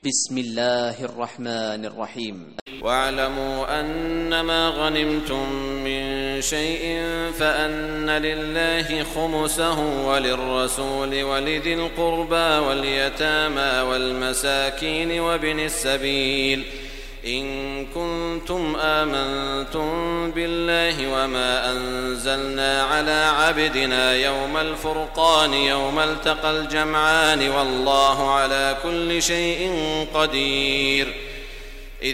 بسم الله الرحمن الرحيم. واعلموا أنما غنمتم من شيء فأن لله خمسه وللرسول ولذي القربى واليتامى والمساكين وابن السبيل إن كنتم آمنتم بالله وما أنزلنا على عبدنا يوم الفرقان يوم التقى الجمعان والله على كل شيء قدير. إذ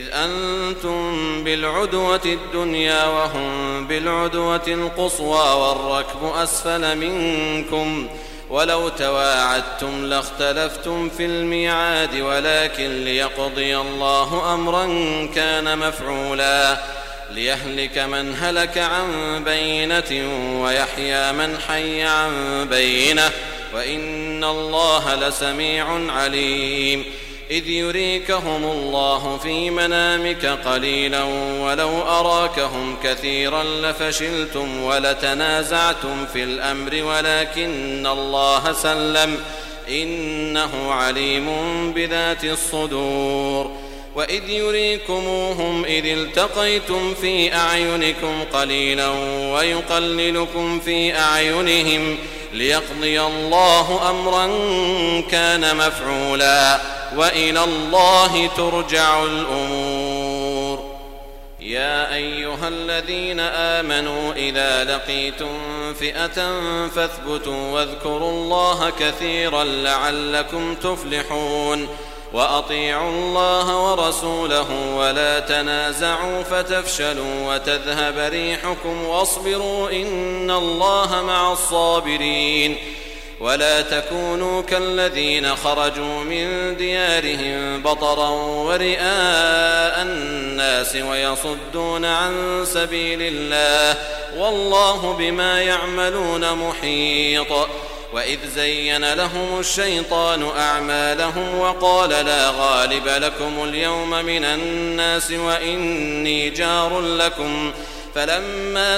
أنتم بالعدوة الدنيا وهم بالعدوة القصوى والركب أسفل منكم ولو تواعدتم لاختلفتم في الميعاد ولكن ليقضي الله أمرا كان مفعولا ليهلك من هلك عن بينة ويحيى من حي عن بينة وإن الله لسميع عليم. إذ يريكهم الله في منامك قليلا ولو أراكهم كثيرا لفشلتم ولتنازعتم في الأمر ولكن الله سلم إنه عليم بذات الصدور. وإذ يريكموهم إذ التقيتم في أعينكم قليلا ويقللكم في أعينهم ليقضي الله أمرا كان مفعولا وإلى الله ترجع الأمور. يا أيها الذين آمنوا إذا لقيتم فئة فاثبتوا واذكروا الله كثيرا لعلكم تفلحون. وأطيعوا الله ورسوله ولا تنازعوا فتفشلوا وتذهب ريحكم واصبروا إن الله مع الصابرين. ولا تكونوا كالذين خرجوا من ديارهم بطرا ورئاء الناس ويصدون عن سبيل الله والله بما يعملون محيط. وإذ زين لهم الشيطان أعمالهم وقال لا غالب لكم اليوم من الناس وإني جار لكم فلما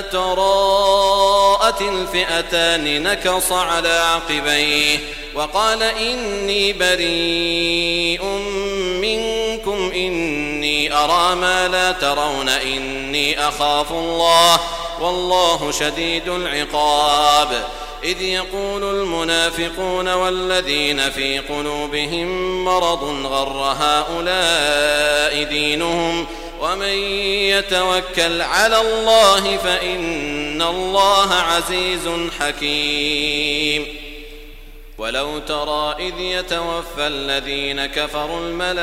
تراءت الفئتان نكص على عقبيه وقال إني بريء منكم إني أرى ما لا ترون إني أخاف الله والله شديد العقاب. إذ يقول المنافقون والذين في قلوبهم مرض غر هؤلاء دينهم ومن يتوكل على الله فإن الله عزيز حكيم. ولو ترى إذ يتوفى الذين كفروا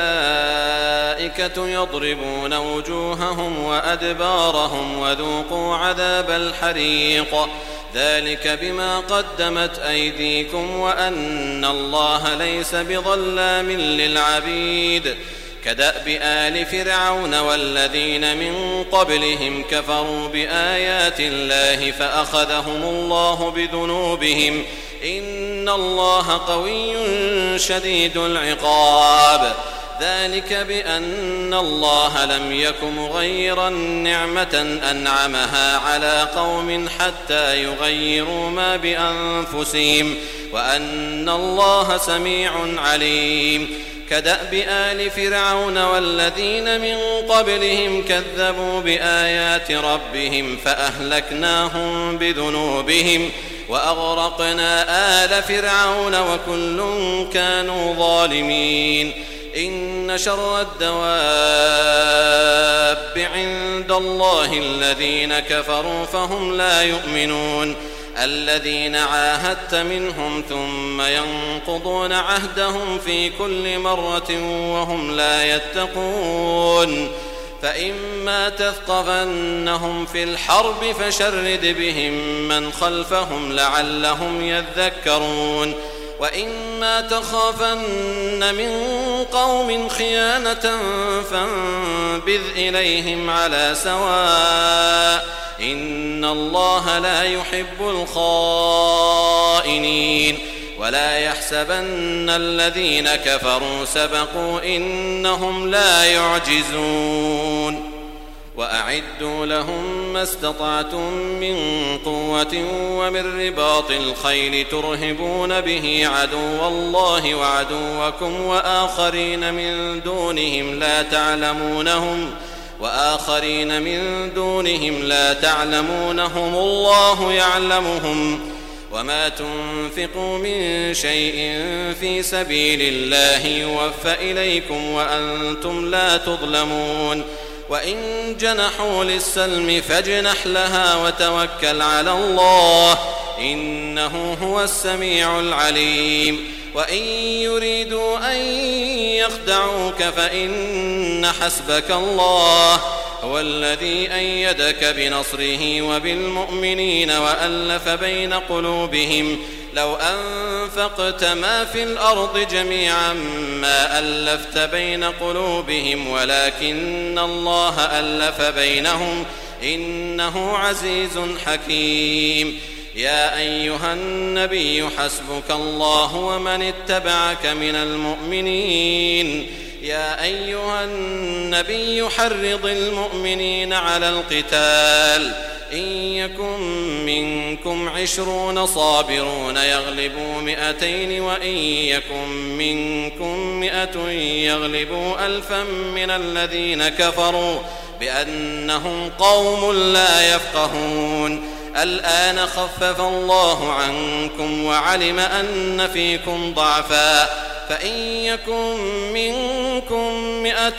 الملائكة يضربون وجوههم وأدبارهم وذوقوا عذاب الحريق ذلك بما قدمت أيديكم وأن الله ليس بظلام للعبيد. كدأب آل فرعون والذين من قبلهم كفروا بآيات الله فأخذهم الله بذنوبهم إن الله قوي شديد العقاب. ذلك بأن الله لم يك مغيرا نعمة أنعمها على قوم حتى يغيروا ما بأنفسهم وأن الله سميع عليم. كدأب آل فرعون والذين من قبلهم كذبوا بآيات ربهم فأهلكناهم بذنوبهم وأغرقنا آل فرعون وكل كانوا ظالمين. إن شر الدواب عند الله الذين كفروا فهم لا يؤمنون. الذين عاهدت منهم ثم ينقضون عهدهم في كل مرة وهم لا يتقون. فإما تثقفنهم في الحرب فشرد بهم من خلفهم لعلهم يذكرون. وإما تخافن من قوم خيانة فانبذ إليهم على سواء إن الله لا يحب الخائنين. ولا يحسبن الذين كفروا سبقوا إنهم لا يعجزون. وأعدوا لهم ما استطعتم من قوة ومن رباط الخيل ترهبون به عدو الله وعدوكم وآخرين من دونهم لا تعلمونهم الله يعلمهم وما تنفقوا من شيء في سبيل الله يوفى إليكم وأنتم لا تظلمون وإن جنحوا للسلم فاجنح لها وتوكل على الله إنه هو السميع العليم وإن يريدوا أن يخدعوك فإن حسبك الله هو الذي أيدك بنصره وبالمؤمنين وألف بين قلوبهم لو أنفقت ما في الأرض جميعا ما ألفت بين قلوبهم ولكن الله ألف بينهم إنه عزيز حكيم يا أيها النبي حسبك الله ومن اتبعك من المؤمنين يا أيها النبي حرض المؤمنين على القتال إن يكن منكم 20 صابرون يغلبوا 200 وإن يكن منكم 100 يغلبوا 1000 من الذين كفروا بأنهم قوم لا يفقهون الآن خفف الله عنكم وعلم أن فيكم ضعفا فإن يكن منكم 100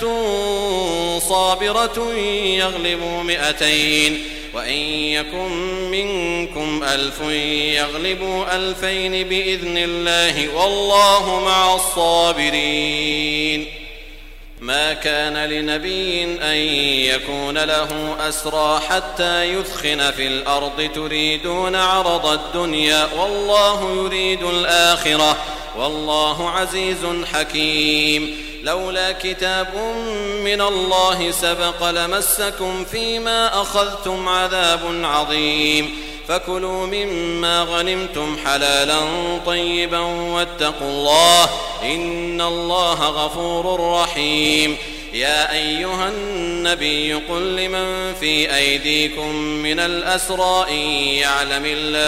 صابرة يغلبوا 200 وإن يكن منكم 1000 يغلبوا 2000 بإذن الله والله مع الصابرين ما كان لنبي أن يكون له أسرى حتى يثخن في الأرض تريدون عرض الدنيا والله يريد الآخرة والله عزيز حكيم لولا كتاب من الله سبق لمسكم فيما أخذتم عذاب عظيم فكلوا مما غنمتم حلالا طيبا واتقوا الله إن الله غفور رحيم يا أيها النبي قل لمن في أيديكم من الأسرى إن يعلم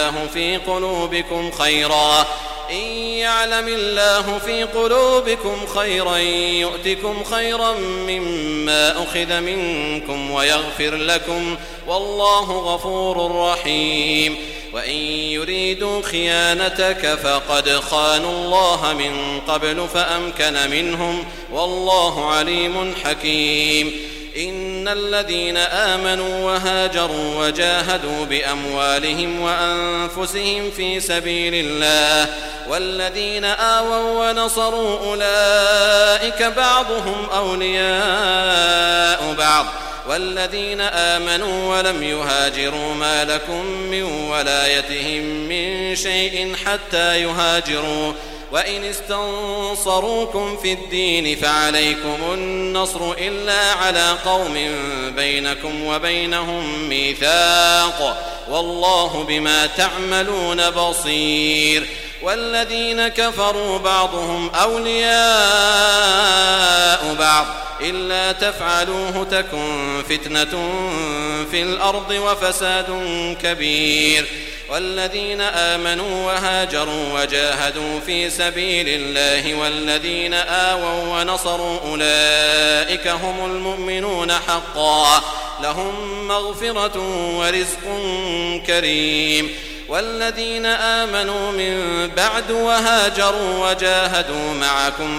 الله في قلوبكم خيرا يؤتكم خيرا مما أخذ منكم ويغفر لكم والله غفور رحيم وإن يريدوا خيانتك فقد خانوا الله من قبل فأمكن منهم والله عليم حكيم إن الذين آمنوا وهاجروا وجاهدوا بأموالهم وأنفسهم في سبيل الله والذين آووا ونصروا أولئك بعضهم أولياء بعض والذين آمنوا ولم يهاجروا ما لكم من ولايتهم من شيء حتى يهاجروا وإن استنصروكم في الدين فعليكم النصر إلا على قوم بينكم وبينهم ميثاق والله بما تعملون بصير والذين كفروا بعضهم أولياء بعض إلا تفعلوه تكن فتنة في الأرض وفساد كبير والذين آمنوا وهاجروا وجاهدوا في سبيل الله والذين آووا ونصروا أولئك هم المؤمنون حقا لهم مغفرة ورزق كريم والذين آمنوا من بعد وهاجروا وجاهدوا معكم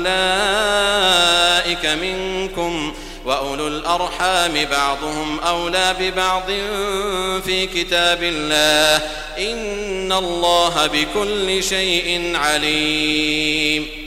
فأولئك منكم وأولو الأرحام بعضهم أولى ببعض في كتاب الله إن الله بكل شيء عليم